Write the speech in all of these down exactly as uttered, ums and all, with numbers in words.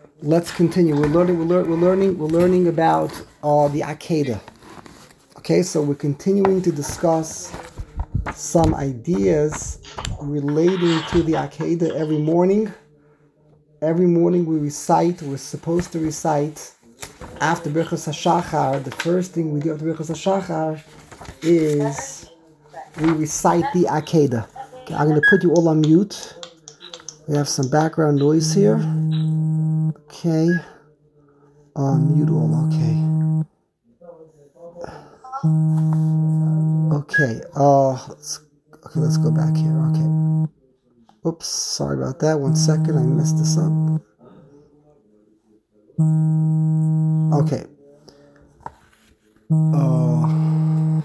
let's continue. We're learning. We're, lear- we're learning. We're learning about uh, the Akedah. Okay, so we're continuing to discuss some ideas relating to the Akedah every morning. Every morning we recite. We're supposed to recite after Birchas HaShachar. The first thing we do after Birchas HaShachar is we recite the Akedah. Okay, I'm going to put you all on mute. We have some background noise here. Okay. Uh, mute all. Okay. Okay. Uh, let's, okay, let's go back here. Okay. Oops. Sorry about that. One second. I messed this up. Okay. Uh,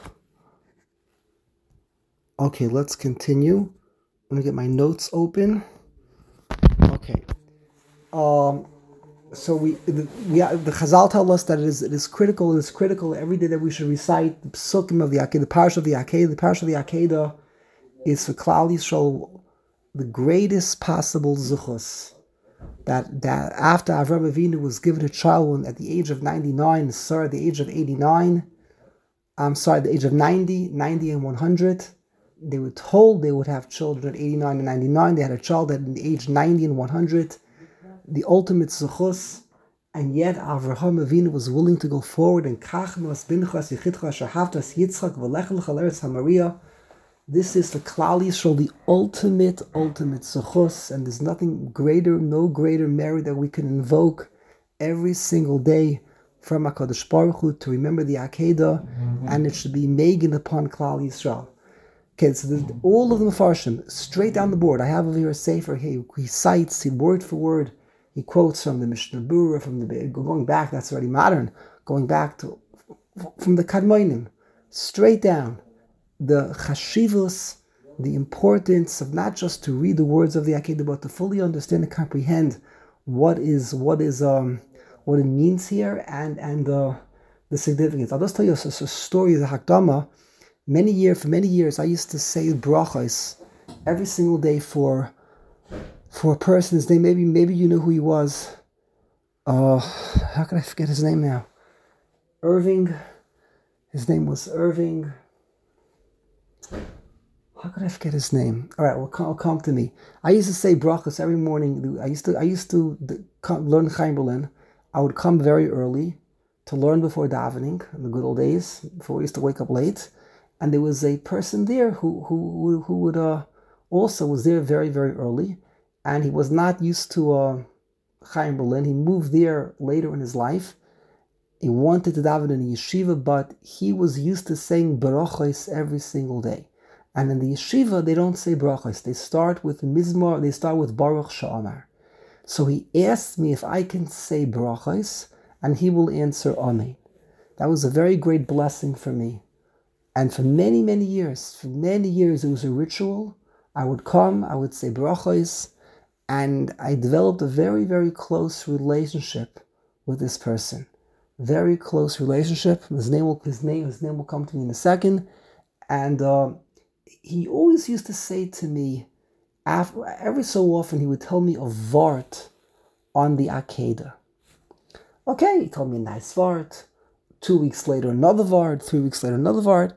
okay, let's continue. I'm going to get my notes open. Okay. Um, so we, the, we the Chazal tell us that it is it is critical. It is critical every day that we should recite the psukim of the Akedah, the parish of the Akedah. The parish of the Akedah is for Klal Yisrael the greatest possible zuchus. That that after Avraham Avinu was given a child at the age of ninety-nine, sorry, at the age of eighty-nine, I'm sorry, at the age of ninety, ninety and one hundred, they were told they would have children at eighty-nine and ninety-nine. They had a child at the age ninety and one hundred. The ultimate zuchus, and yet Avraham Avinu was willing to go forward and kachnos binchas yichitcha shahavtas Yitzchak v'lech l'chal eretz Hamaria. This is the Klal Yisrael, the ultimate, ultimate zuchus, and there's nothing greater, no greater merit that we can invoke every single day from HaKadosh Baruch Hu to remember the Akedah, mm-hmm. and it should be megan upon Klal Yisrael. Okay, so the, all of the Mefarshim, straight down the board. I have over here a sefer. He, he cites, he word for word, he quotes from the Mishnah Berurah, from the going back. That's already modern. Going back to from the Kadmonim, straight down. The chashivus, the importance of not just to read the words of the Akedah, but to fully understand and comprehend what is what is um what it means here and and uh, the significance. I'll just tell you a, a story of the Hakdama. Many years, for many years, I used to say brachos every single day for for a person. His name, maybe maybe you know who he was. Uh, how can I forget his name now? Irving. His name was Irving. How could I forget his name? All right, well, come, come to me. I used to say brachos every morning. I used to I used to come, learn Chaim Berlin. I would come very early to learn before davening in the good old days, before we used to wake up late. And there was a person there who who who would uh, also was there very very early, and he was not used to uh, Chaim Berlin. He moved there later in his life. He wanted to daven in a yeshiva, but he was used to saying brachos every single day. And in the yeshiva, they don't say brachos. They start with mizmor. They start with Baruch Sha'amar. So he asked me if I can say brachos, and he will answer Amen. That was a very great blessing for me. And for many, many years, for many years, it was a ritual. I would come, I would say brachos, and I developed a very, very close relationship with this person. Very close relationship. His name will his name his name will come to me in a second. And uh, he always used to say to me, after, every so often he would tell me a vart on the Akedah. Okay, he told me a nice vart. Two weeks later, another vart. Three weeks later, another vart.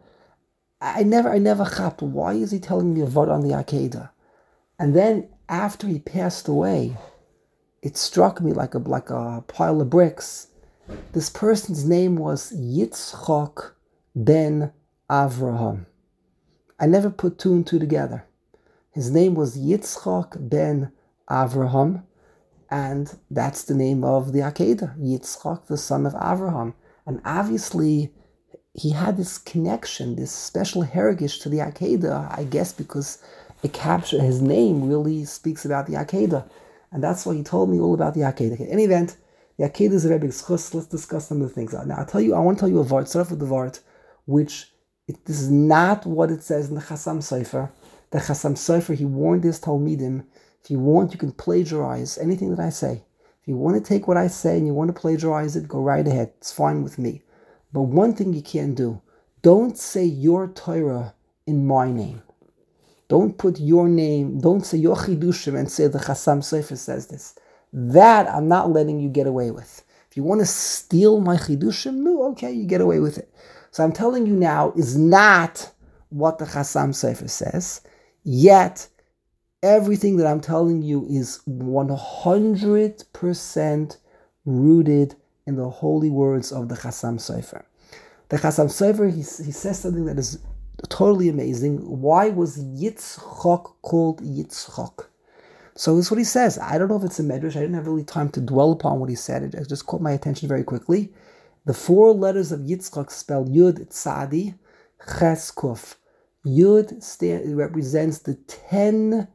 I never, I never chapped. Why is he telling me a vart on the Akedah? And then after he passed away, it struck me like a like a pile of bricks. This person's name was Yitzchak ben Avraham. I never put two and two together. His name was Yitzchak ben Avraham, and that's the name of the Akedah, Yitzchak, the son of Avraham. And obviously, he had this connection, this special heritage to the Akedah, I guess because it captured, his name really speaks about the Akedah. And that's why he told me all about the Akedah. In any event, the Akedah is a very big schus. Let's discuss some of the things. Now, I'll tell you, I want to tell you a vart. Start off with the vart, which it, this is not what it says in the Chasam Sofer. The Chasam Sofer, he warned his Talmidim, if you want, you can plagiarize anything that I say. If you want to take what I say and you want to plagiarize it, go right ahead. It's fine with me. But one thing you can't do, don't say your Torah in my name. Don't put your name, don't say your Chidushim and say the Chasam Sofer says this. that I'm not letting you get away with. If you want to steal my chidushim, no, okay, you get away with it. So I'm telling you now is not what the Chassam Sofer says, yet everything that I'm telling you is one hundred percent rooted in the holy words of the Chassam Sofer. The Chassam Sofer, he, he says something that is totally amazing. Why was Yitzchak called Yitzchak? So this is what he says. I don't know if it's a medrash. I didn't have really time to dwell upon what he said. It just caught my attention very quickly. The four letters of Yitzchak spell Yud Tzadi Ches Kuf. Yud stand, represents the ten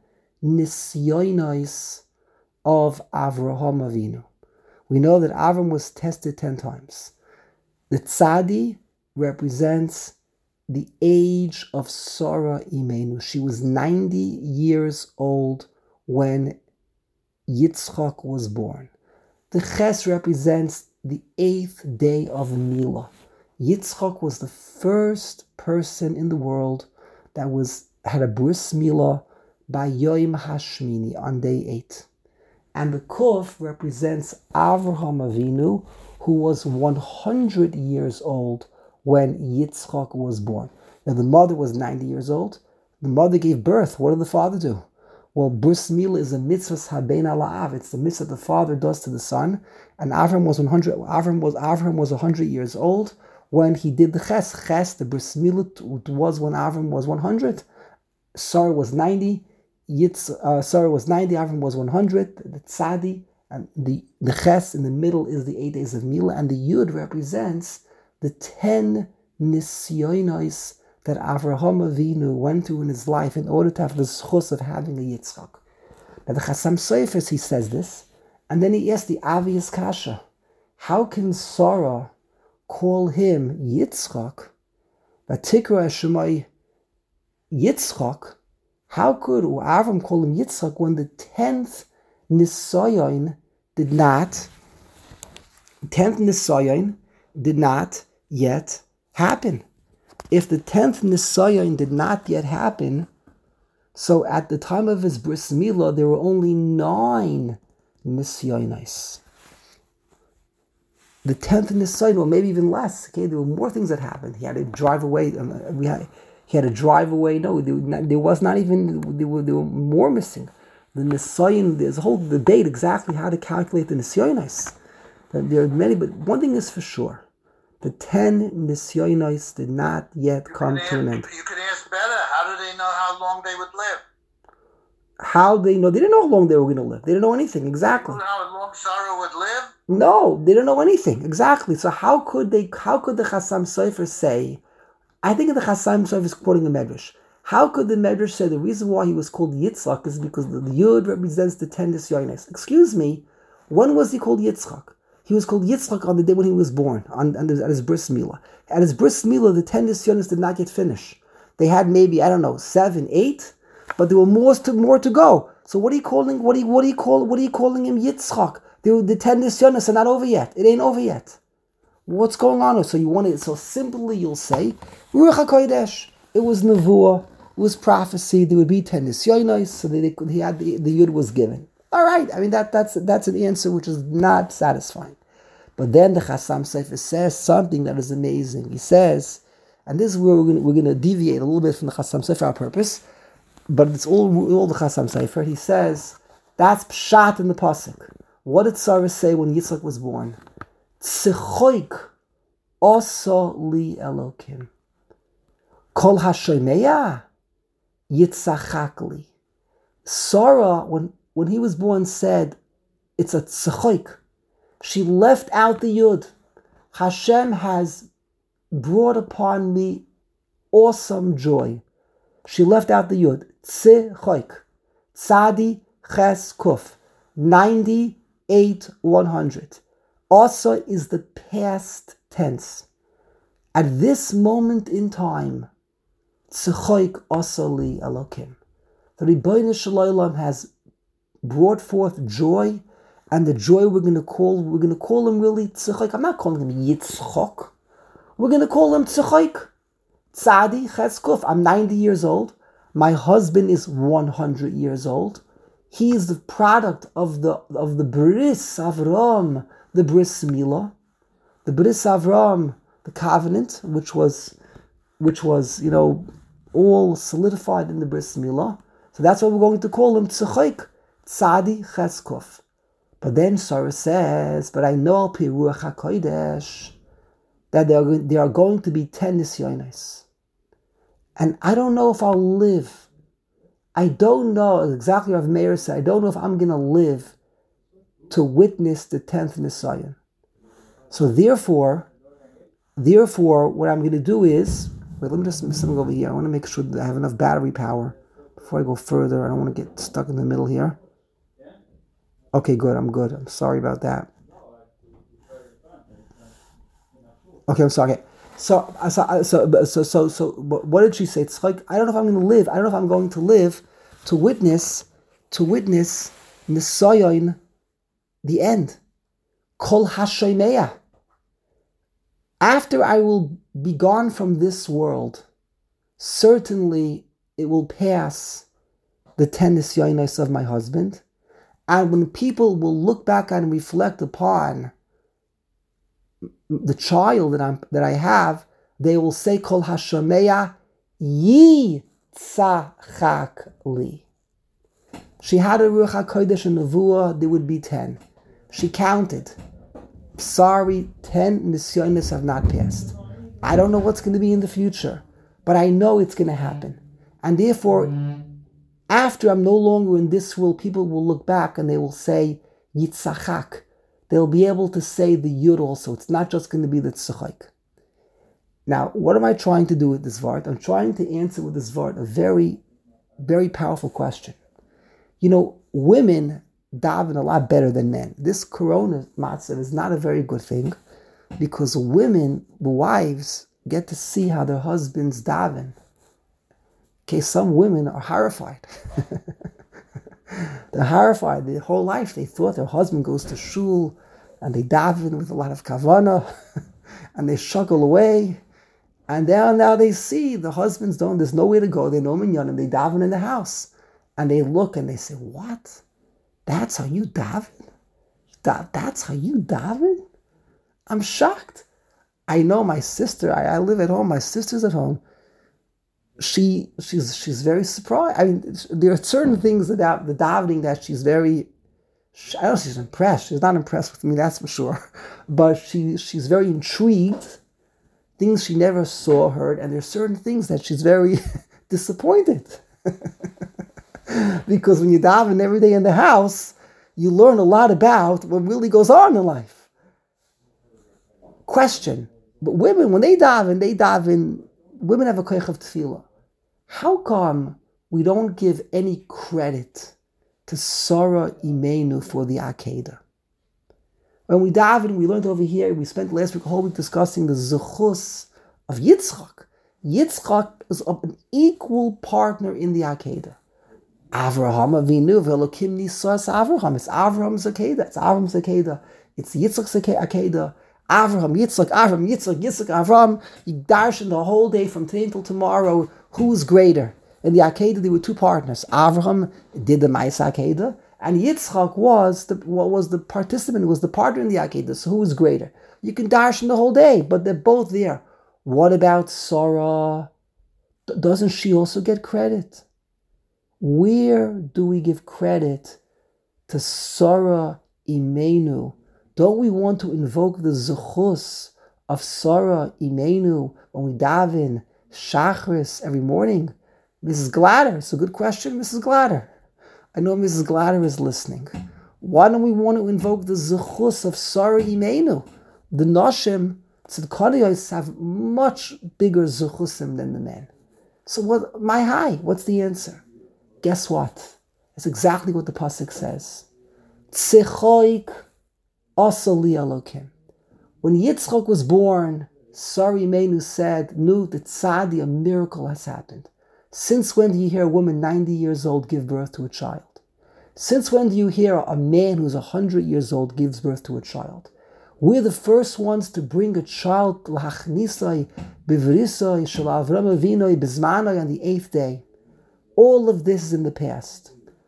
nisyonos of Avraham Avinu. We know that Avram was tested ten times. The Tzadi represents the age of Sarah Imenu. She was ninety years old when Yitzchak was born. The Ches represents the eighth day of Milah. Yitzchak was the first person in the world that was had a bris milah by Yom Hashmini on day eight. And the Kuf represents Avraham Avinu, who was one hundred years old when Yitzchak was born. Now the mother was ninety years old. The mother gave birth. What did the father do? Well, bris milah is a mitzvah haben ala'av. It's the mitzvah the father does to the son. And Avram was one hundred. Avram was Avram was one hundred years old when he did the ches. Ches, the bris milah was when Avram was one hundred. Sarah was ninety. Yitz, uh, Sarah was ninety. Avram was one hundred. The tzadi and the the ches in the middle is the eight days of milah, and the yud represents the ten nisyonos that Avraham Avinu went through in his life in order to have the zchus of having a Yitzchak. Now the Chassam Sofer, he says this, and then he asks the obvious kasha: how can Sarah call him Yitzchak? Vatikra Shemai Yitzchak. How could Avram call him Yitzchak when the tenth nisayon did not, tenth nisayon did not yet happen? If the tenth nisayon did not yet happen, so at the time of his bris milah there were only nine nisyonos. The tenth nisayon, or maybe even less. Okay, there were more things that happened. He had to drive away. Um, we had. He had to drive away. No, there, not, there was not even, there were, there were more missing. The Nisayon, there's a whole debate exactly how to calculate the Nisyonos. There are many, but one thing is for sure. The ten Nisyonos did not yet you come to ask, an end. You could ask better, how do they know how long they would live? How they know? They didn't know how long they were going to live. They didn't know anything, exactly. They didn't know how long Sarah would live? No, they didn't know anything, exactly. So how could they, how could the Chassam Sofer say, I think the Chassam Sofer is quoting a medrash. How could the medrash say the reason why he was called Yitzchak is because the Yud represents the ten nisyonos? Excuse me, when was he called Yitzchak? He was called Yitzchak on the day when he was born, on, on the, at his bris milah. At his bris milah, the ten nisyonos did not get finished. They had maybe, I don't know, seven, eight, but there were more to more to go. So what are you calling? What are you, what are you call? What are you calling him Yitzchak? The, the ten nisyonos are not over yet. It ain't over yet. What's going on? So you want it? So simply, you'll say, Ruach HaKodesh. It was nevuah. It was prophecy. There would be ten nisyonos. So they, they could, he had the, the yud was given. All right. I mean that that's that's an answer which is not satisfying. But then the Chassam Sofer says something that is amazing. He says, and this is where we're going we're going to deviate a little bit from the Chassam Sofer on purpose, but it's all all the Chassam Sofer. He says that's pshat in the pasuk. What did Sarah say when Yitzchak was born? Tzichoik oso li Elokim. Kol hashomeya yitzachak li. Sarah, when, when he was born, said, it's a tzichoik. She left out the yud. Hashem has brought upon me awesome joy. She left out the yud. Tzichoik. Tzadi ches kuf. ninety-eight, one hundred. Also is the past tense. At this moment in time, Tzechoik Osali Elokim. The Ribono Shel Olam has brought forth joy, and the joy we're going to call, we're going to call him really Tzechoik. I'm not calling him Yitzchok. We're going to call him Tzechoik. Tzadi Cheskuf. I'm ninety years old. My husband is one hundred years old. He is the product of the of the Bris Avram, the Bris Milah, the Bris Avram, the covenant, which was, which was you know, all solidified in the Bris Milah. So that's why we're going to call him Tzechoik, Tzadi Cheskov. But then Sarah says, but I know Al Pi Ruach HaKodesh that there are, there are going to be ten Nisyonos. And I don't know if I'll live. I don't know, exactly what Meir said, I don't know if I'm going to live to witness the tenth Nisayon. So therefore, therefore, what I'm going to do is, wait, let me just something over here. I want to make sure that I have enough battery power before I go further. I don't want to get stuck in the middle here. Okay, good, I'm good. I'm sorry about that. Okay, I'm sorry. So, so, so, so, so, so, what did she say? It's like, I don't know if I'm going to live. I don't know if I'm going to live to witness, to witness Nisayon, the end. Kol Hashomeya. After I will be gone from this world, certainly it will pass the ten Nisyonos of my husband. And when people will look back and reflect upon the child that I'm that I have, they will say, Kol Hashomeya Yitzchak li. She had a Ruach HaKodesh and Nevuah, there would be ten. She counted. Sorry, ten Nisyonos have not passed. I don't know what's going to be in the future, but I know it's going to happen. And therefore, after I'm no longer in this world, people will look back and they will say, Yitzchak. They'll be able to say the Yud also. It's not just going to be the Tzechoik. Now, what am I trying to do with this Vart? I'm trying to answer with this Vart a very, very powerful question. You know, women daven a lot better than men. This Corona matzah is not a very good thing because women, the wives, get to see how their husbands daven. Okay, some women are horrified. They're horrified. Their whole life they thought their husband goes to shul and they daven with a lot of kavanah and they shuggle away. And now, now they see the husbands don't, there's nowhere to go. They're no minyan and they daven in the house. And they look and they say, what? That's how you daven? That, that's how you daven? I'm shocked. I know my sister, I, I live at home, my sister's at home. She she's she's very surprised. I mean, there are certain things about the davening that she's very. I don't know if she's impressed. She's not impressed with me, that's for sure. But she she's very intrigued. Things she never saw, heard, and there's certain things that she's very disappointed. Because when you daven every day in the house, you learn a lot about what really goes on in life. Question: but women, when they daven, they daven. Women have a koich of tefillah. How come we don't give any credit to Sarah Imenu for the Akedah? When we daven, we learned over here, we spent last week a whole week discussing the Zechus of Yitzchak. Yitzchak is an equal partner in the Akedah. Avraham Avinu v'Elokim nisas Avraham. It's Avraham's Akedah. It's Avraham's Akedah. It's Yitzchak's Akedah. Avraham, Yitzchak, Avraham, Yitzchak, Yitzchak, Avraham. You darshan the whole day from today until tomorrow. Who's greater? In the Akedah, there were two partners. Avraham did the Ma'aseh Akedah, and Yitzchak was the what was the participant, was the partner in the Akedah. So who was greater? You can darshan the whole day, but they're both there. What about Sarah? Doesn't she also get credit? Where do we give credit to Sarah Imenu? Don't we want to invoke the zechus of Sarah Imenu when we daven Shachris every morning? Missus Glatter, it's a good question, Missus Glatter. I know Missus Glatter is listening. Why don't we want to invoke the zechus of Sarah Imenu? The Noshim, Tzidkaniyos, have much bigger zechusim than the men. So what? My high, what's the answer? Guess what? It's exactly what the pasuk says. Tzechoik Asali Elokim. When Yitzchak was born, Sarah Imenu said, "Nu, the tzadi, a miracle has happened. Since when do you hear a woman ninety years old give birth to a child? Since when do you hear a man who's one hundred years old gives birth to a child? We're the first ones to bring a child l'hachnisai bivrisai shel Avram Avinu bizmanai on the eighth day. All of this is in the past.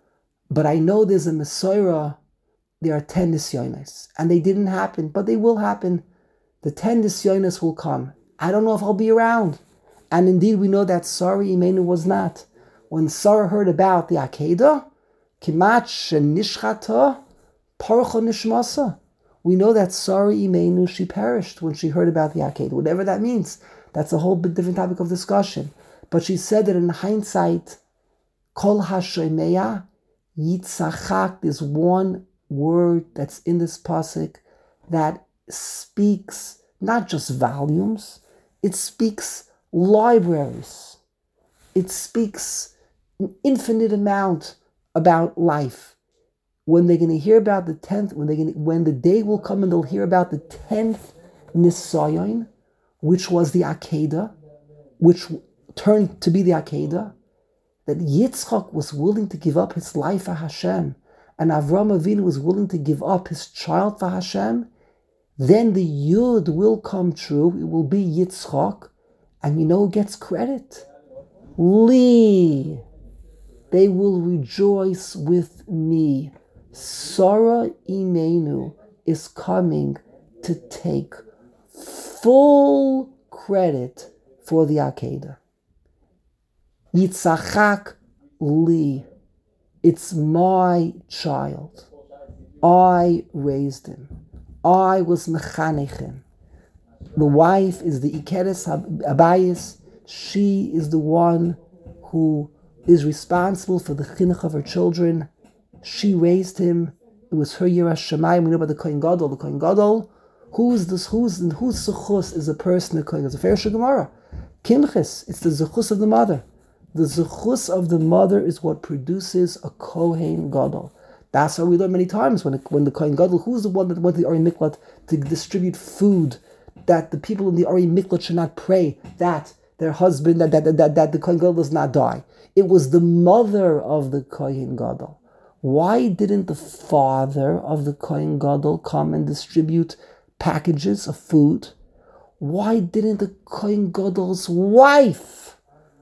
but I know there's a Mesorah, there are ten Nisyonos, and they didn't happen, but they will happen. The ten Nisyonos will come. I don't know if I'll be around. And indeed, we know that Sarah Imenu was not. When Sarah heard about the Akedah, Kimat Shenishchata Parcha Nishmasa, we know that Sarah Imenu, she perished when she heard about the Akedah, whatever that means. That's a whole bit different topic of discussion. But she said that in hindsight, Kol HaShomeya Yitzachak, there's one word that's in this pasuk that speaks not just volumes, it speaks libraries. It speaks an infinite amount about life. When they're going to hear about the tenth, when they when the day will come and they'll hear about the tenth Nisayon, which was the Akedah, which turned to be the Akedah, that Yitzchak was willing to give up his life for Hashem, and Avraham Avinu was willing to give up his child for Hashem, then the Yud will come true. It will be Yitzchak, and you know who gets credit? Li. They will rejoice with me. Sarah Imenu is coming to take full credit for the Akedah. Yitzchak Li. It's my child. I raised him. I was mechanech him. The wife is the Ikeres Abayis. She is the one who is responsible for the chinuch of her children. She raised him. It was her Yiras Shamayim. We know about the Kohen Gadol. The Kohen Gadol. Who's this? Who's whose zechus is a person? The Kohen. It's a fair Gemara. Kimches. It's the zechus of the mother. The zechus of the mother is what produces a Kohen Gadol. That's how we learn many times when, it, when the Kohen Gadol, who's the one that went to the Ari Miklat to distribute food, that the people in the Ari Miklat should not pray that their husband, that, that, that, that the Kohen Gadol does not die. It was the mother of the Kohen Gadol. Why didn't the father of the Kohen Gadol come and distribute packages of food? Why didn't the Kohen Gadol's wife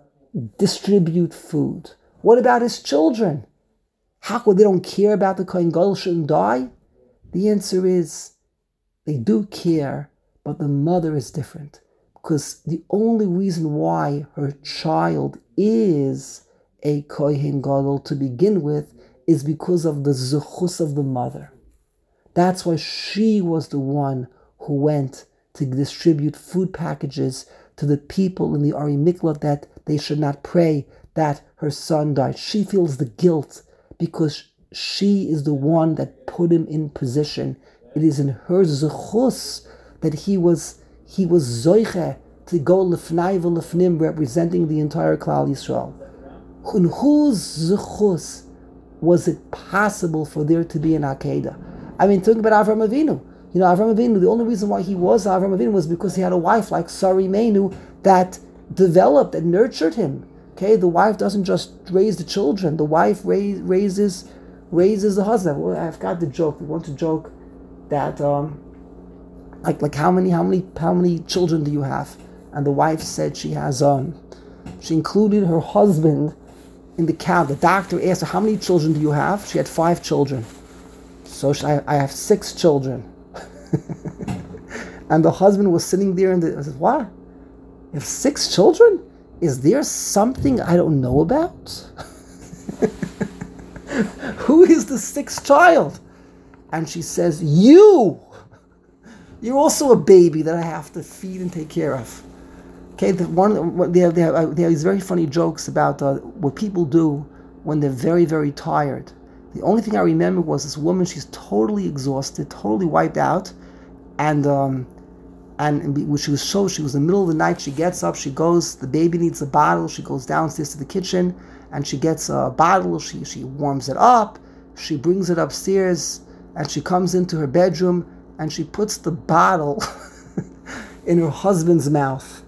distribute food? What about his children? How come they don't care about the Kohen Gadol shouldn't die? The answer is they do care, but the mother is different. Because the only reason why her child is a Kohen Gadol to begin with is because of the zechus of the mother. That's why she was the one who went to distribute food packages to the people in the Ari Miklat that they should not pray that her son died. She feels the guilt because she is the one that put him in position. It is in her zechus that he was he was zoiche to go lefnai v'lefnim, representing the entire Klal Yisrael. In whose zechus was it possible for there to be an Akedah? I mean, talking about Avraham Avinu. You know, Avraham Avinu, the only reason why he was Avraham Avinu was because he had a wife like Sarah Imenu that developed and nurtured him. Okay, the wife doesn't just raise the children. The wife raise, raises raises the husband. Well, I've got the joke. We want to joke that um, like like how many how many how many children do you have? And the wife said she has um she included her husband in the count. The doctor asked her, how many children do you have? She had five children. So she, I, I have six children. And the husband was sitting there and the, I said, what? You have six children? Is there something I don't know about? Who is the sixth child? And she says, you! You're also a baby that I have to feed and take care of. Okay, the one they have, they have, they have these very funny jokes about uh, what people do when they're very, very tired. The only thing I remember was this woman, she's totally exhausted, totally wiped out, and um, and she was so she was in the middle of the night. She gets up, she goes. The baby needs a bottle. She goes downstairs to the kitchen, and she gets a bottle. She she warms it up. She brings it upstairs, and she comes into her bedroom, and she puts the bottle in her husband's mouth.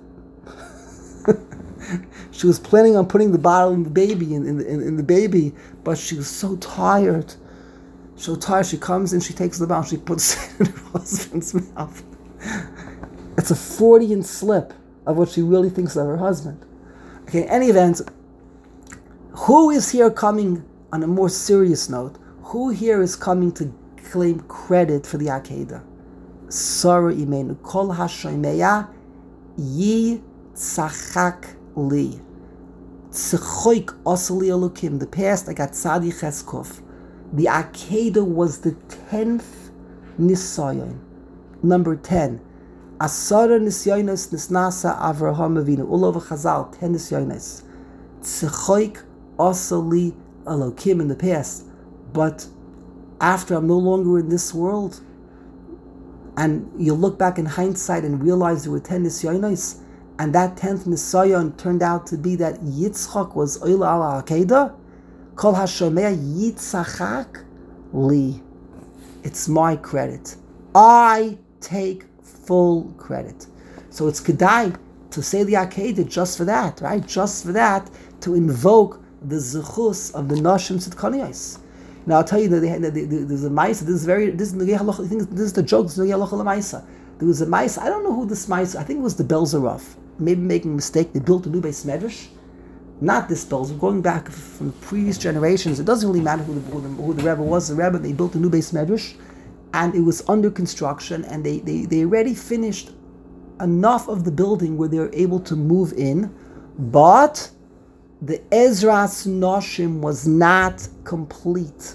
She was planning on putting the bottle in the baby, in, in, in, in the baby, but she was so tired. So tired, she comes and she takes the bottle, she puts it in her husband's mouth. It's a Freudian slip of what she really thinks of her husband. Okay, in any event, who is here coming on a more serious note, who here is coming to claim credit for the Akedah? Sara imenu kol hashomeya yi tzachak li. Tzechoik osali elukim. The past, I got tzadi cheskov. The Akedah was the tenth nisayon. Number ten. Asara nisyonos nisnasa Avraham Avinu. Ulov Chazal, ten nisyonos. Tzechoik osali elukim in the past. But after I'm no longer in this world, and you look back in hindsight and realize there were ten nisyonos, and that tenth nisayon turned out to be that Yitzchak was Oila ala Akedah, Kol Hashomea Yitzchak li. It's my credit. I take full credit. So it's kedai to say the Akedah just for that, right? Just for that, to invoke the zechus of the Nashim Tzidkaniyos. Now I'll tell you that they had, there's a Maisa. This is very. This is I think this is the joke. This is Maisa. There was a Maisa. I don't know who this Maisa. I think it was the Belzerov. Maybe making a mistake. They built a new Beis Medrash. Not this Belzer. Going back from previous generations, it doesn't really matter who the, who the, who the Rebbe was. The Rebbe. They built a new Beis Medrash, and it was under construction. And they they they already finished enough of the building where they were able to move in, but the Ezras Noshim was not complete,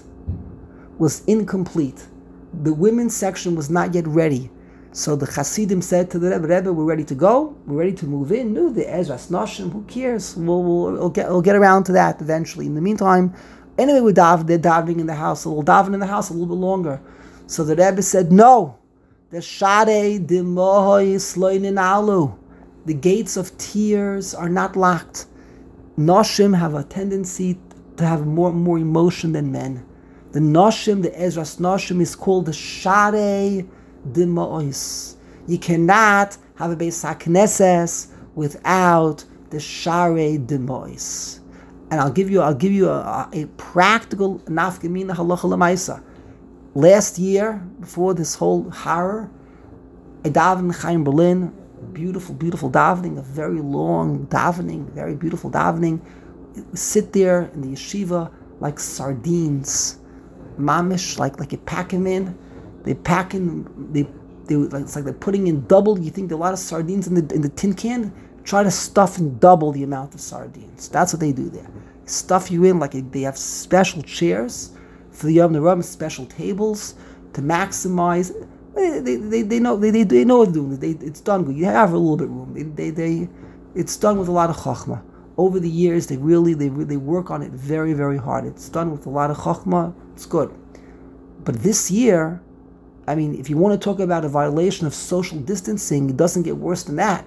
was incomplete. The women's section was not yet ready. So the Hasidim said to the Rebbe, Rebbe, we're ready to go, we're ready to move in. No, the Ezras Noshim, who cares? We'll, we'll, we'll, get, we'll get around to that eventually. In the meantime, anyway, we're dav, they're davening in the house, so we'll daven in the house a little bit longer. So the Rebbe said, no, the Shadei Dimohoi Sloinin Alu, the gates of tears are not locked. Noshim have a tendency to have more more emotion than men. The Noshim, the Ezras Noshim, is called the Sharei Dima'os. You cannot have a Beis HaKnesses without the Sharei Dima'os. And I'll give you I'll give you a, a practical nafkamina halacha l'maisa. Last year, before this whole horror, I davened in Chaim Berlin. Beautiful, beautiful davening, a very long davening, very beautiful davening. Sit there in the yeshiva like sardines, mamish, like like you pack them in. They pack in, they, they like, it's like they're putting in double. You think there are a lot of sardines in the in the tin can? Try to stuff in double the amount of sardines. That's what they do there. Stuff you in like a, they have special chairs for the Yom Nerum, special tables to maximize. They, they, they, they know they, they, they know what they're doing. They, it's done good. You have a little bit of room. They, they, they, it's done with a lot of chachma. Over the years, they really they they work on it very very hard. It's done with a lot of chachma. It's good. But this year, I mean, if you want to talk about a violation of social distancing, it doesn't get worse than that.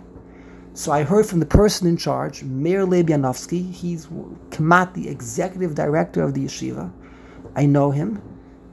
So I heard from the person in charge, Meir Leib Yanovsky. He's Kamat, the executive director of the yeshiva. I know him.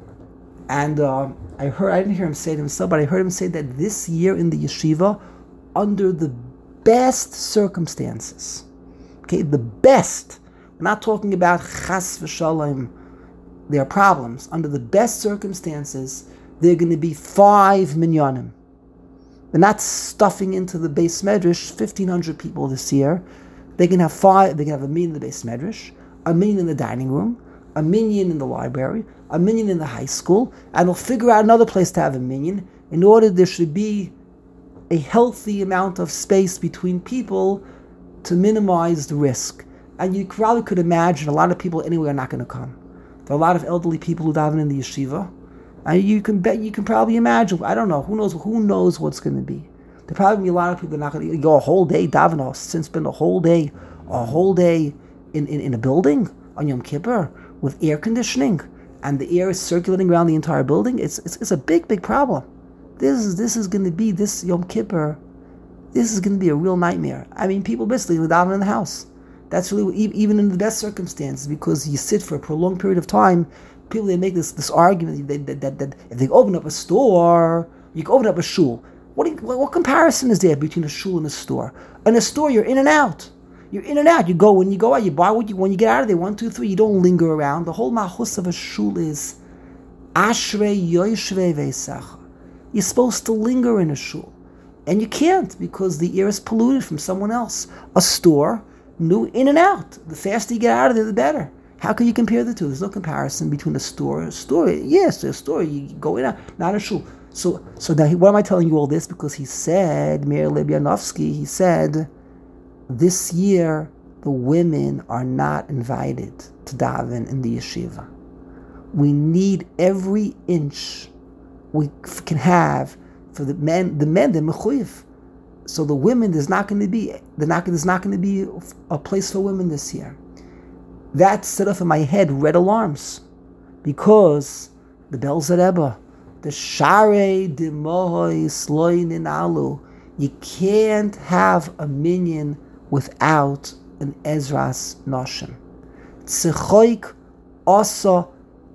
And uh, I heard, I didn't hear him say it himself, but I heard him say that this year in the yeshiva, under the best circumstances, okay, the best, we're not talking about chas v'shalom, there are problems. Under the best circumstances, there are going to be five minyanim. They're not stuffing into the Beis Medrash fifteen hundred people this year. They can have five, they can have a minyan in the Beis Medrash, a minyan in the dining room, a minyan in the library, a minyan in the high school, and they'll figure out another place to have a minyan in order there should be a healthy amount of space between people to minimize the risk. And you probably could imagine a lot of people anyway are not going to come. There are a lot of elderly people who daven in the yeshiva, and you can bet you can probably imagine. I don't know who knows who knows what's going to be. There probably be a lot of people that are not going to go a whole day daven. Since spend a whole day, a whole day in, in, in a building on Yom Kippur with air conditioning, and the air is circulating around the entire building. It's it's, it's a big big problem. This is this is going to be this Yom Kippur. This is going to be a real nightmare. I mean, people basically daven in the house. That's really even in the best circumstances, because you sit for a prolonged period of time. People, they make this this argument that, that, that, that if they open up a store, you can open up a shul. What do you, what, what comparison is there between a shul and a store? In a store, you're in and out. You're in and out. You go when you go out. You buy what you when you get out of there. One, two, three. You don't linger around. The whole mahus of a shul is ashrei yoshvei veisach. You're supposed to linger in a shul, and you can't because the air is polluted from someone else. A store, new in and out. The faster you get out of there, the better. How can you compare the two? There's no comparison between a store. A store, yes, a store. You go in, out, not a shul. So, so now, why am I telling you all this? Because he said, Meir Lebyanovsky, he said, this year the women are not invited to daven in the yeshiva. We need every inch we can have for the men. The men, they're mechuyev. So the women, there's not going to be, not, there's not going to be a place for women this year. That set off in my head red alarms, because the Belzer Rebbe, the Share Dimohoi Sloinin Alu, you can't have a minyan without an Ezras Noshim. Tzechoik also,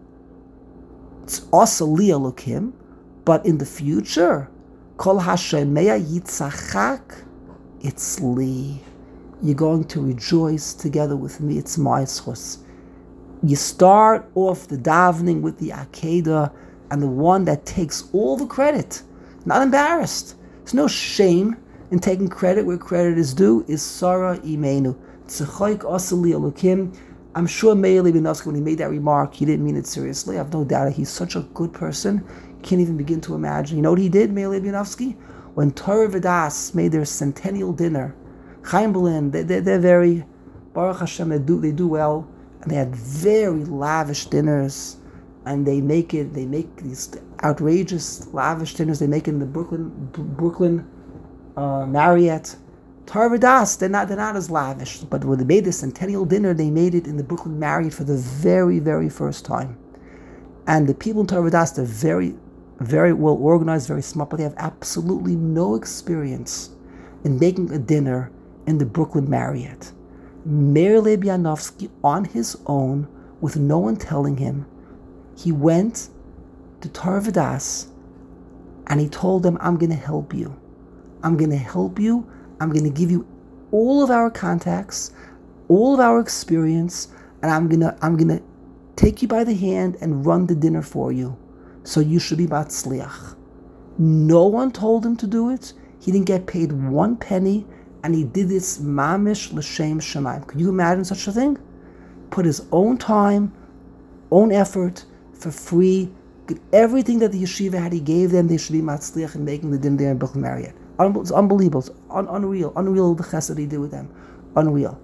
it's also lialukim, but in the future, Kol Hashemeya Yitzachak, it's li. You're going to rejoice together with me. It's my schus. You start off the davening with the Akedah, and the one that takes all the credit, not embarrassed. There's no shame in taking credit where credit is due, is Sarah Imenu. Tzechoik Asali Elokim. I'm sure Meir Lebyanovsky, when he made that remark, he didn't mean it seriously. I have no doubt he's such a good person. You can't even begin to imagine. You know what he did, Meir Lebyanovsky? When Torah V'das made their centennial dinner, Chaim Berlin, they, they, they're very, Baruch Hashem, they do, they do well, and they had very lavish dinners, and they make it, they make these outrageous, lavish dinners, they make it in the Brooklyn, Brooklyn uh, Marriott. Torah V'das, they're not, they're not as lavish, but when they made the centennial dinner, they made it in the Brooklyn Marriott for the very, very first time. And the people in Torah V'das, they're very, very well organized, very smart, but they have absolutely no experience in making a dinner in the Brooklyn Marriott. Meir Lebyanovsky, on his own, with no one telling him, he went to Torah V'das and he told them, I'm going to help you. I'm going to help you. I'm going to give you all of our contacts, all of our experience, and I'm going to I'm going to take you by the hand and run the dinner for you. So you should be matzliach. No one told him to do it. He didn't get paid one penny, and he did this mamish l'shem shamayim. Can you imagine such a thing? Put his own time, own effort, for free. Everything that the yeshiva had, he gave them. They should be matzliach in making the dinner there in Brooklyn Marriott. It's unbelievable. It's un- unreal. Unreal the chesed he did with them. Unreal.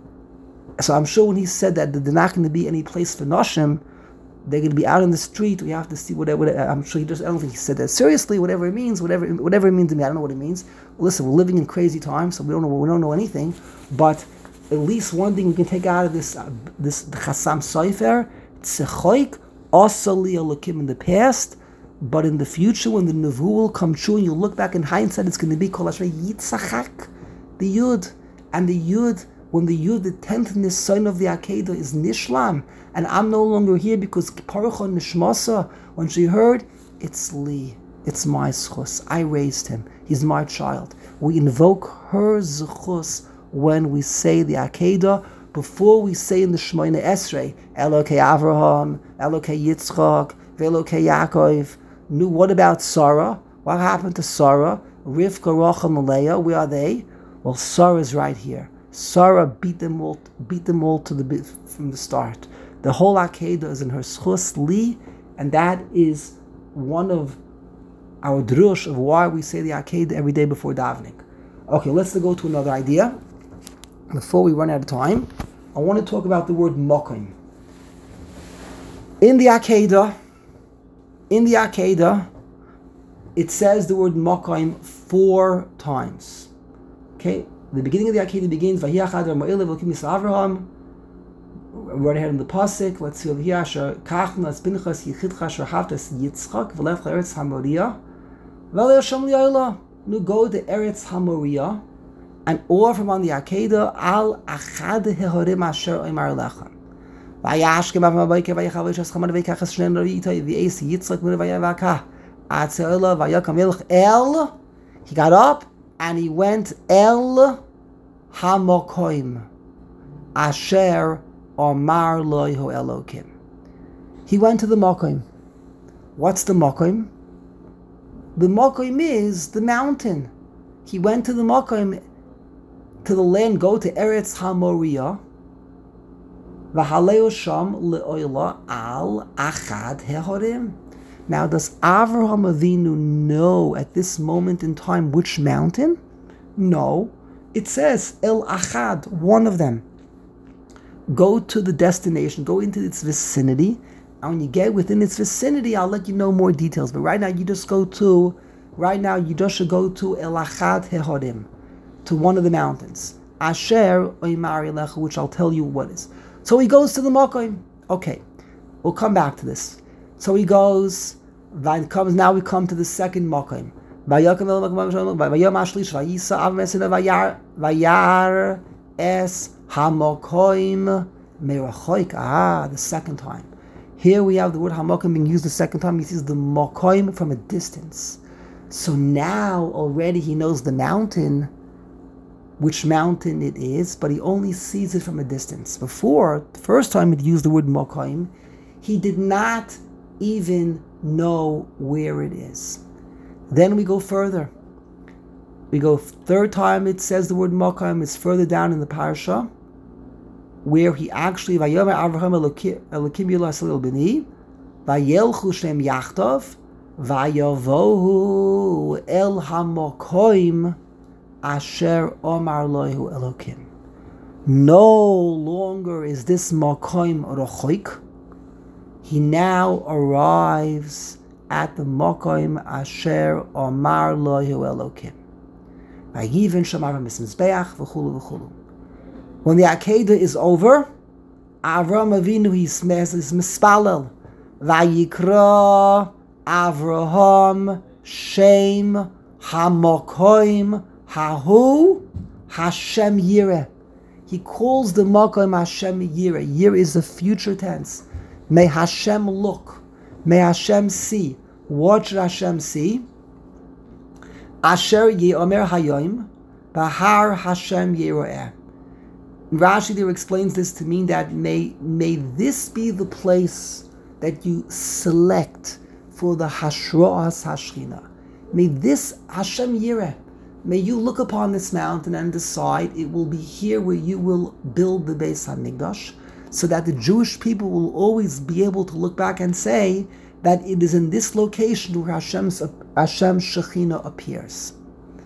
So I'm sure when he said that there's not going to be any place for Noshim, they're going to be out in the street. We have to see whatever, whatever. I'm sure he just, I don't think he said that seriously. Whatever it means, whatever, whatever it means to me, I don't know what it means. Listen, we're living in crazy times, so we don't know. We don't know anything. But at least one thing we can take out of this, uh, this the Chassam Sofer, Tzechoik Asali Elokim in the past, but in the future, when the Nevu will come true, and you'll look back in hindsight, it's going to be Kol Hashem Yitzachak, the Yud, and the Yud. When the Yud, the tenth Nisan of the Akedah, is Nishlam, and I'm no longer here because Paruch Nishmasa, when she heard, it's Li, it's my zchus. I raised him. He's my child. We invoke her zchus when we say the Akedah, before we say in the Shemona Esrei, Elokei Avraham, Elokei Yitzchak, Velokei Yaakov. No, what about Sarah? What happened to Sarah? Rivka, Rachel, and Leah, where are they? Well, Sarah's right here. Sarah beat them all, beat them all to the from the start. The whole Akedah is in her schus li, and that is one of our drush of why we say the Akedah every day before davening. Okay, let's go to another idea. Before we run out of time, I want to talk about the word mokim. In the Akedah, in the Akedah, it says the word mokim four times. Okay. The beginning of the Akedah begins, Vayachad Rama'il Elokim Yisrael Avraham. Right ahead in the pasuk. Let's see over here. Asher Kachna Spinchas Yichidcha Asher Havtas Yitzchak V'Lech Eretz Hamoria. V'Alei Hashem Li'Olah. Nu go to Eretz Hamoria and or from on the Akedah Al Achad Hehorim Asher Oimar Lechem. Vayashkem Avamayke Vayachav Yishas Chamad Vayikachas Shnen Ravita V'Eis Yitzchak Min Vayavaka Atzeolah Vayakam Yelch El. He got up and he went El Hamokoim Asher Omar Loiho Elokim. He went to the Mokoim. What's the Mokoim? The Mokoim is the mountain. He went to the Mokoim, to the land, go to Eretz Hamoria. V'haleo sham le'oila al achad hehorim. Now, does Avraham Avinu know at this moment in time which mountain? No. It says El Achad, one of them. Go to the destination, go into its vicinity, and when you get within its vicinity, I'll let you know more details. But right now, you just go to, right now, you just should go to El Achad Hehorim, to one of the mountains. Asher Oimar Elecha, which I'll tell you what is. So he goes to the Makom. Okay, we'll come back to this. So he goes, comes, now we come to the second Makom. Vayar es hamokoim merachoik. Ah, the second time. Here we have the word hamokoim being used the second time. He sees the mokoim from a distance. So now already he knows the mountain, which mountain it is, but he only sees it from a distance. Before, the first time he used the word mokoim, he did not even know where it is. Then we go further. We go third time it says the word mokoim. It's further down in the parasha, where he actually vayomer Avraham Elokim Yilachel b'ni vayelchu shem yachtov vayavohu el hamokoim asher omar lohu Elokim. No longer is this mokoim rochoik. He now arrives at the mokoim asher omar lohu Elokim. When the Akedah is over, Avram Avinu he smells is mispalel. Vayikra Avraham Shem Hamokoim Hahu Hashem Yireh. He calls the Mokoim Hashem Yireh. Yireh is the future tense. May Hashem look. May Hashem see. What should Hashem see? Asher Yeomer Hayoim Bahar Hashem Yeroeh. Rashi there explains this to mean that may may this be the place that you select for the Hashroas Hashchina. May this Hashem Yireh, may you look upon this mountain and decide it will be here where you will build the Beis HaMikdash, so that the Jewish people will always be able to look back and say that it is in this location where Hashem's Hashem's Shekhinah appears.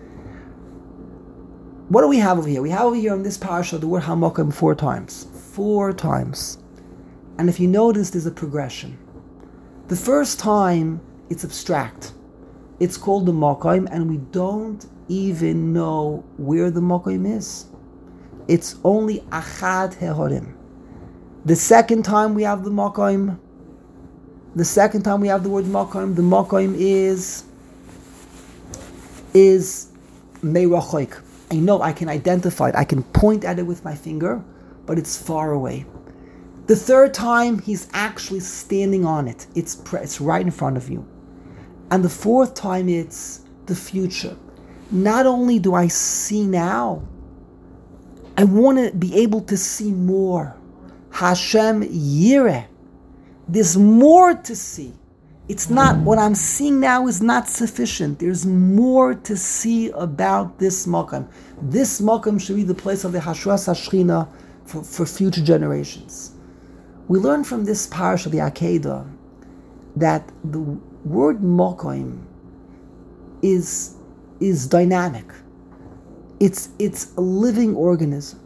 What do we have over here? We have over here in this parasha the word Hamokim four times. Four times. And if you notice, there's a progression. The first time, it's abstract. It's called the Mokim, and we don't even know where the Mokim is. It's only Achad Hehorim. The second time we have the Mokim, the second time we have the word Mokim, the Mokim is is Meirachoik. I know I can identify it. I can point at it with my finger, but it's far away. The third time, he's actually standing on it. It's pre- it's right in front of you. And the fourth time, it's the future. Not only do I see now, I want to be able to see more. Hashem Yireh. There's more to see. It's not, what I'm seeing now is not sufficient. There's more to see about this Mokum. This Mokum should be the place of the Hashras Hashchina for, for future generations. We learn from this parasha, the Akedah, that the word Mokum is, is dynamic. It's, it's a living organism.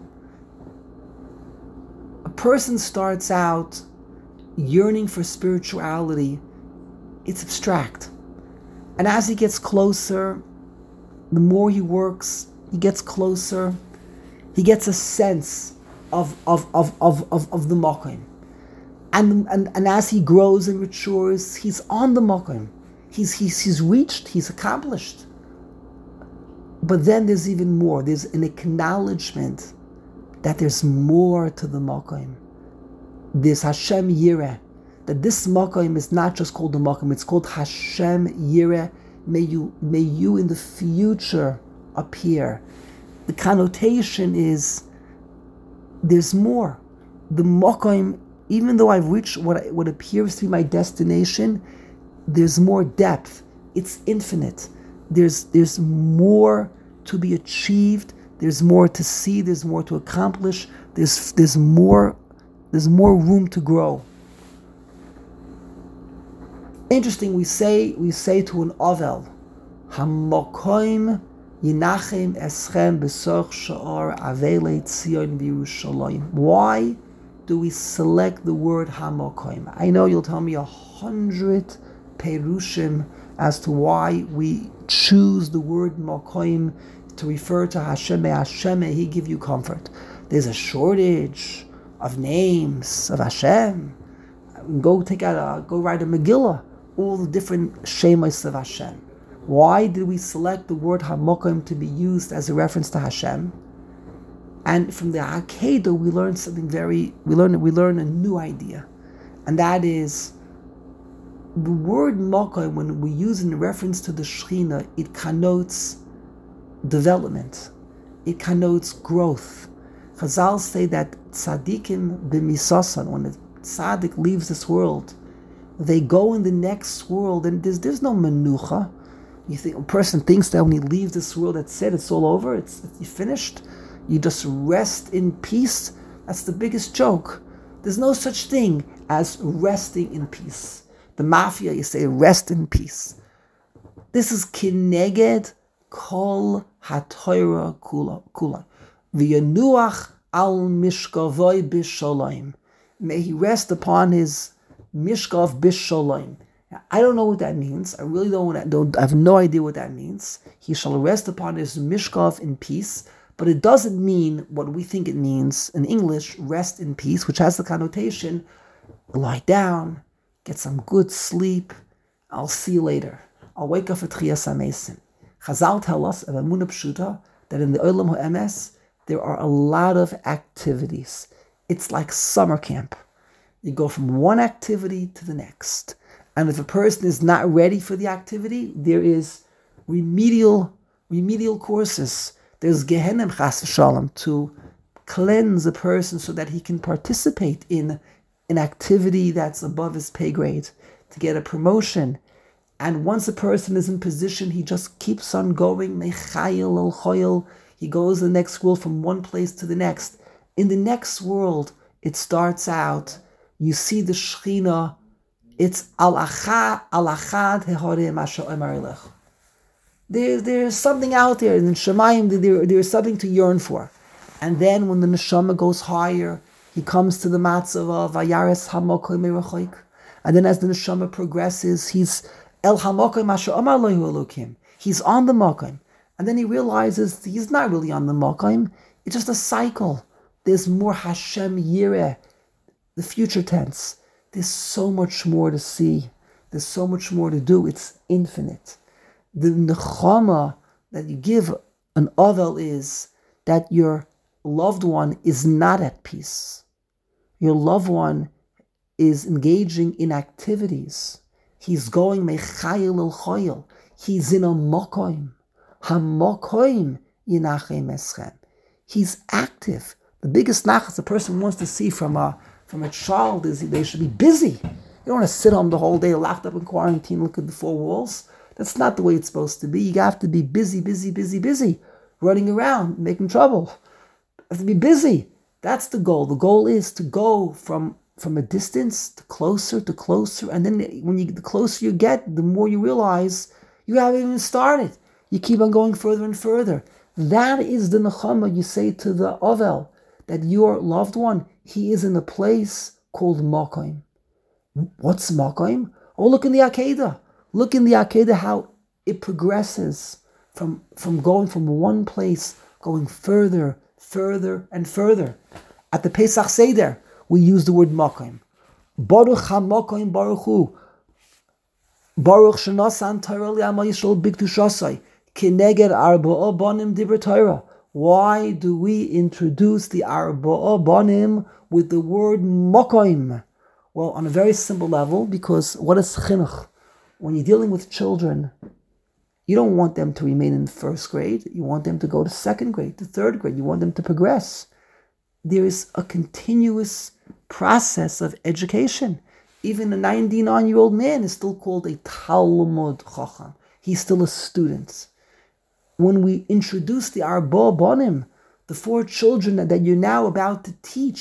A person starts out yearning for spirituality. It's abstract. And as he gets closer, the more he works, he gets closer, he gets a sense of of of of, of, of the Mokim. And, and and as he grows and matures, he's on the Mokim. He's he's he's reached, he's accomplished. But then there's even more. There's an acknowledgement that there's more to the Mokim. There's Hashem Yireh. That this Mokim is not just called the Mokim, it's called Hashem Yireh. May you, may you in the future appear. The connotation is there's more. The Mokim, even though I've reached what, what appears to be my destination, there's more depth. It's infinite. There's, there's more to be achieved. There's more to see. There's more to accomplish. There's, there's more There's more room to grow. Interesting, we say we say to an Ovel, Hamokoim Yinachem Eschem Besoch Sha'ar Avele Tzion B'Yerushalayim. Why do we select the word Hamokoim? I know you'll tell me a hundred perushim as to why we choose the word Mokoim to refer to Hashem. May Hashem, may He give you comfort. There's a shortage of names of Hashem. Go take out a, go write a Megillah. All the different Shemos of Hashem. Why did we select the word Hamokim to be used as a reference to Hashem? And from the Akedah we learn something very, we learn we learn a new idea. And that is, the word Mokim, when we use in reference to the Shechina, it connotes development. It connotes growth. Chazal say that tzaddikim b'misasan, when the tzaddik leaves this world, they go in the next world, and there's there's no menucha. You think a person thinks that when he leaves this world, that's it, it's all over, it's, it's finished. You just rest in peace. That's the biggest joke. There's no such thing as resting in peace. The mafia, you say, rest in peace. This is kineged kol hatoira kula kula. V'yanuach al mishkavoi b'shalayim. May he rest upon his Mishkav Bishalayim. I don't know what that means. I really don't, don't. I have no idea what that means. He shall rest upon his Mishkav in peace, but it doesn't mean what we think it means in English, rest in peace, which has the connotation, lie down, get some good sleep, I'll see you later. I'll wake up for Tchiyas HaMesim. Chazal tell us, of Emunah Pshuta, that in the Olam HaEmes, there are a lot of activities. It's like summer camp. You go from one activity to the next. And if a person is not ready for the activity, there is remedial remedial courses. There's Gehenim Chas V'Shalom to cleanse a person so that he can participate in an activity that's above his pay grade, to get a promotion. And once a person is in position, he just keeps on going. Mechayil el choyil. He goes the next world from one place to the next. In the next world, it starts out, you see the Shechina, it's al-achad, al-achad heharim asher omar elech. There, there's something out there in Shemayim, there, there's something to yearn for. And then when the neshama goes higher, he comes to the matzah of vayares hamokoy merachoik. And then as the neshama progresses, he's el hamokoy asher omar lohu elokim. He's on the mokoim. And then he realizes he's not really on the mokoim. It's just a cycle. There's more Hashem Yireh, the future tense. There's so much more to see. There's so much more to do. It's infinite. The nechama that you give an avel is that your loved one is not at peace. Your loved one is engaging in activities. He's going mechayil el choyil. He's in a mokoim. Ha-mokoim yinachem eschem. He's active. The biggest nachas a person wants to see from a from a child is they should be busy. You don't want to sit home the whole day locked up in quarantine, look at the four walls. That's not the way it's supposed to be. You have to be busy, busy, busy, busy, running around, making trouble. You have to be busy. That's the goal. The goal is to go from from a distance to closer to closer, and then when you the closer you get, the more you realize you haven't even started. You keep on going further and further. That is the nechama you say to the Ovel, that your loved one, he is in a place called Mokoim. What's Mokoim? Oh, look in the Akedah. Look in the Akedah how it progresses from, from going from one place, going further, further, and further. At the Pesach Seder, we use the word Mokoim. Baruch HaMokoim Baruch Hu. Baruch Shenosan Torah Li'ama Yisrael B'Ktushosai. Kineged Arba'a Banim Dibur Torah. Why do we introduce the Arba'a Banim with the word Mokoim? Well, on a very simple level, because what is chinuch? When you're dealing with children, you don't want them to remain in first grade. You want them to go to second grade, to third grade. You want them to progress. There is a continuous process of education. Even a ninety-nine-year-old man is still called a Talmud Chacham. He's still a student. When we introduce the Arba Banim, the four children that you're now about to teach,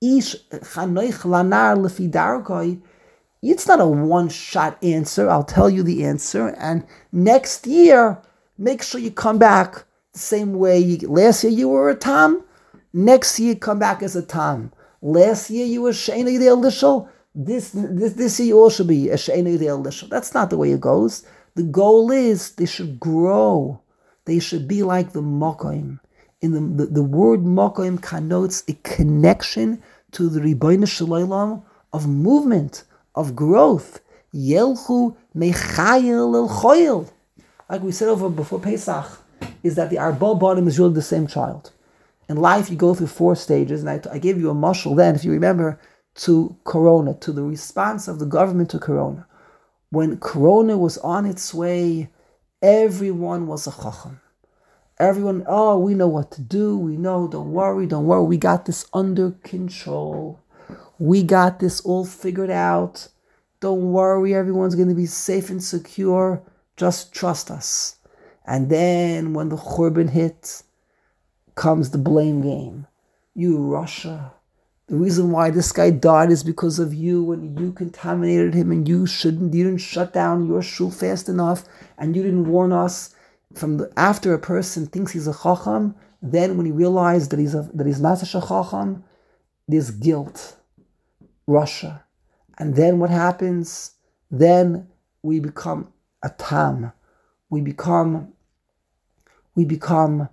Ish chanoich lanar lefi darkoi. It's not a one-shot answer. I'll tell you the answer, and next year, make sure you come back the same way. You, last year you were a Tom. Next year, come back as a Tom. Last year you were She'eino Yodea Lishol. This this this year you all should be a She'eino Yodea Lishol. That's not the way it goes. The goal is they should grow. They should be like the Mokoim. In the, the, the word Mokoim connotes a connection to the Ribono Shel Olam of movement, of growth. Yelchu mechayil el choyil. Like we said over before Pesach, is that the Arba Banim is really the same child. In life, you go through four stages, and I, I gave you a mashal then, if you remember, to Corona, to the response of the government to Corona. When Corona was on its way, everyone was a chacham. Everyone, oh, we know what to do. We know, don't worry, don't worry. We got this under control. We got this all figured out. Don't worry, everyone's going to be safe and secure. Just trust us. And then when the Churban hit, comes the blame game. You, Russia. The reason why this guy died is because of you, and you contaminated him, and you shouldn't, you didn't shut down your shul fast enough, and you didn't warn us. From the, after a person thinks he's a chacham, then when he realizes that he's a, that he's not such a chacham, there's guilt. Russia. And then what happens? Then we become a tam. We become, we become,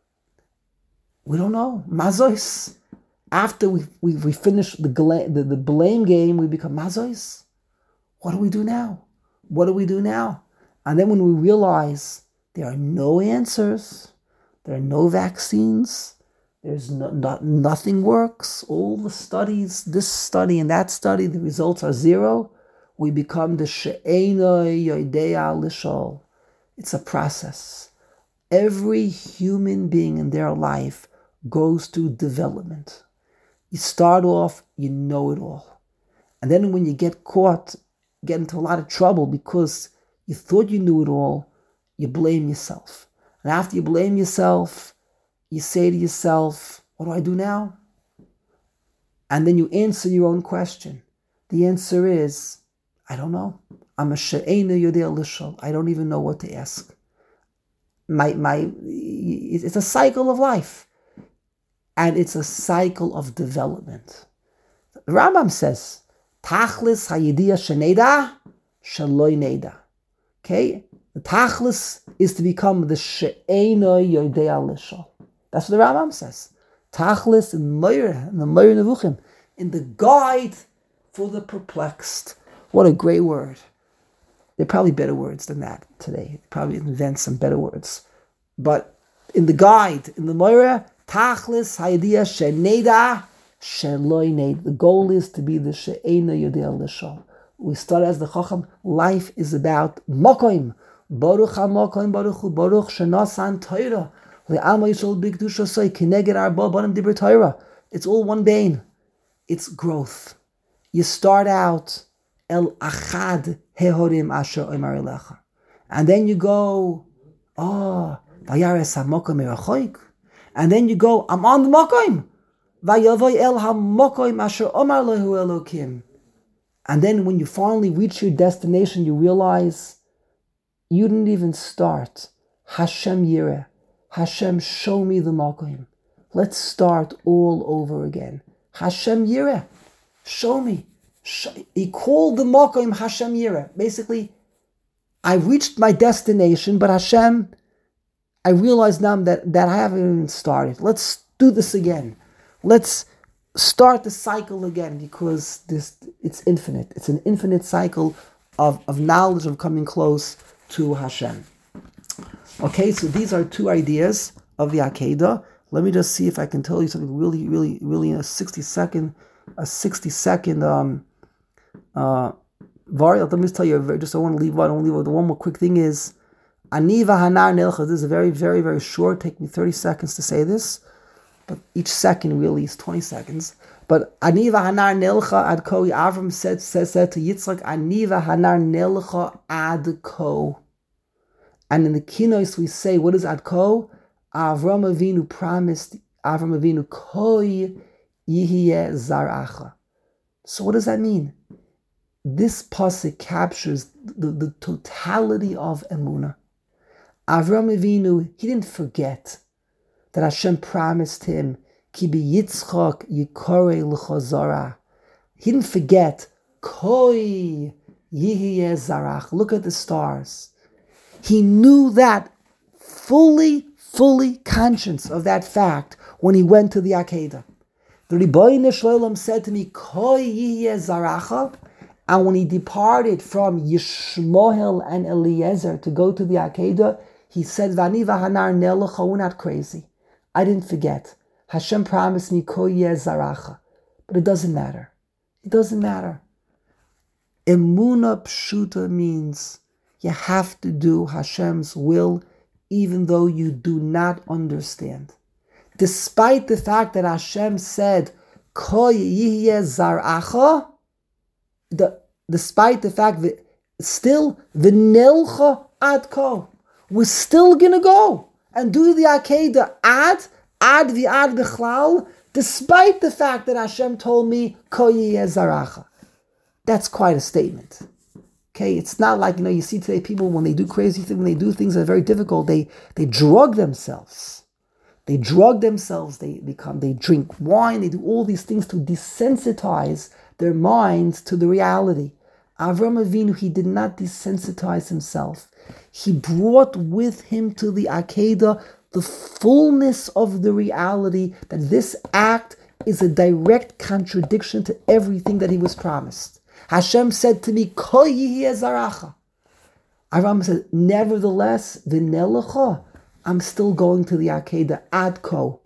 we don't know, mazois. After we we, we finish the, the the blame game, we become mazois. What do we do now? What do we do now? And then when we realize there are no answers, there are no vaccines, there's no, not, nothing works, all the studies, this study and that study, the results are zero, we become the She'eino Yodea Lishol. It's a process. Every human being in their life goes through development. You start off, you know it all. And then when you get caught, you get into a lot of trouble because you thought you knew it all, you blame yourself. And after you blame yourself, you say to yourself, what do I do now? And then you answer your own question. The answer is, I don't know. I'm a She'eino Yodea Lishol. I don't even know what to ask. My, my, it's a cycle of life. And it's a cycle of development. The Rambam says, Tachlis hayidiyah sheneda, shaloi neda. Okay? The Tachlis is to become the She'eino Yodea Lishol. That's what the Rambam says. Tachlis in Meir, in the Meir Nevuchim, in the guide for the perplexed. What a great word. There are probably better words than that today. They probably invent some better words. But in the guide, in the Meir, Tachlis hayidiyah sheneda, sheloi neda. The goal is to be the She'eino Yodea Lishol. We start as the Chacham. Life is about Mokoim. Baruch HaMokoim Baruch Hu Baruch Shenasan Torah. Le'ama Yisrael B'Kedusha Soi Kineged Arba Banim Dibur Torah. It's all one bane. It's growth. You start out El Achad Hehorim Asher Omer Elecha, and then you go, oh, Vayares HaMokoim Merachoik, and then you go, I'm on the Mokoim. Vayavoy El HaMokoim Asher Omer Lehu Elokim. And then when you finally reach your destination, you realize you didn't even start. Hashem Yireh. Hashem, show me the Makom. Let's start all over again. Hashem Yireh. Show me. He called the Makom Hashem Yireh. Basically, I reached my destination, but Hashem, I realize now that, that I haven't even started. Let's do this again. Let's start the cycle again, because this it's infinite. It's an infinite cycle of, of knowledge, of coming close to Hashem. Okay, so these are two ideas of the Akedah. Let me just see if I can tell you something really, really, really in a sixty second, a sixty second um uh vari. Let me just tell you, just I want to leave one, I want to leave the one more quick thing is Aniva Hanar Nelcha. This is a very, very, very short. Take me thirty seconds to say this. But each second really is twenty seconds. But Aniva Hanar Nelcha ad ko. Avram said, said, said to Yitzchak, Aniva Hanar Nelcha ad ko. And in the Kinos we say, what is ad ko? Avram Avinu promised, Avram Avinu koi Yihye Zaracha. So what does that mean? This pasuk captures the, the totality of Emunah. Avram Avinu, he didn't forget that Hashem promised him, Ki b'Yitzchak yikorei l'chazara. He didn't forget, Koi Yihye Zarach. Look at the stars. He knew that, fully, fully conscious of that fact when he went to the Akedah. The Ribono Shel Olam said to me, Koi Yihye Zaracha. And when he departed from Yishmael and Eliezer to go to the Akedah, he said, Vani v'hanar nelecha, we're not crazy. I didn't forget. Hashem promised me Koi Yihye Zaracha. But it doesn't matter. It doesn't matter. Emunah Pshuta means you have to do Hashem's will even though you do not understand. Despite the fact that Hashem said, Koi Yihye Zaracha, the, despite the fact that still, V'nelcha ad ko, we're still going to go and do the Akedah ad, ad v'ad b'chlal, despite the fact that Hashem told me, Koi Yihye Zaracha. That's quite a statement. Okay, it's not like, you know, you see today people when they do crazy things, when they do things that are very difficult, they, they drug themselves. They drug themselves, they become, they drink wine, they do all these things to desensitize their minds to the reality. Avram Avinu, he did not desensitize himself. He brought with him to the Akedah the fullness of the reality that this act is a direct contradiction to everything that he was promised. Hashem said to me, Koi Yihye Zaracha. Avram said, nevertheless, V'nelecha, I'm still going to the Akedah, ad ko.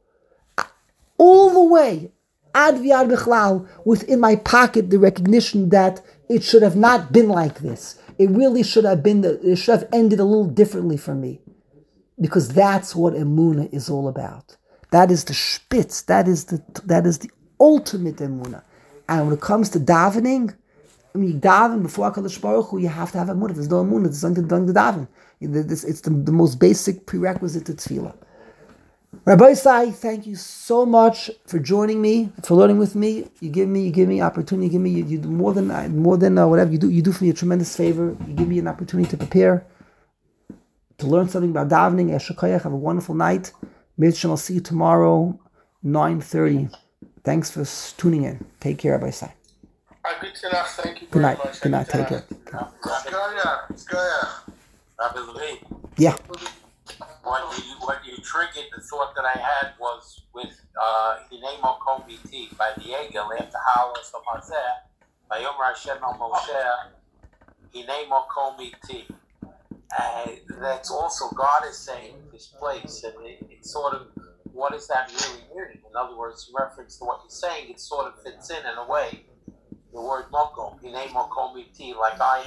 All the way, ad v'ad b'chlal, within my pocket, the recognition that it should have not been like this. It really should have been, it should have ended a little differently for me. Because that's what Emunah is all about. That is the spitz, that is the that is the ultimate Emunah. And when it comes to davening, I mean, you daven before HaKadosh Baruch Hu, you have to have Emunah. If there's no Emunah, there's nothing to daven. It's the, the most basic prerequisite to tefillah. Rabbi Isai, thank you so much for joining me, for learning with me. You give me, you give me opportunity. You give me, you, you do more than more than uh, whatever you do. You do for me a tremendous favor. You give me an opportunity to prepare, to learn something about davening. Eshakayach, have a wonderful night. Mitzvah, I'll see you tomorrow, nine thirty. Thanks for tuning in. Take care, Rabbi Isai. Good Thank you Good very night. much. Good night. Take care. Skaya, Skaya. Rabbi Levine, Yeah. what you, what you triggered the thought that I had was with uh, Hinei Mokom Iti by the Egel after Halos of Hazeh, by Yomer Hashem al Moshe, Hinei Mokom Iti. And that's also God is saying this place, and it, it's sort of, what does that really mean? In other words, in reference to what you're saying, it sort of fits in in a way. The word Mokom, Hinei Mokom Iti, like I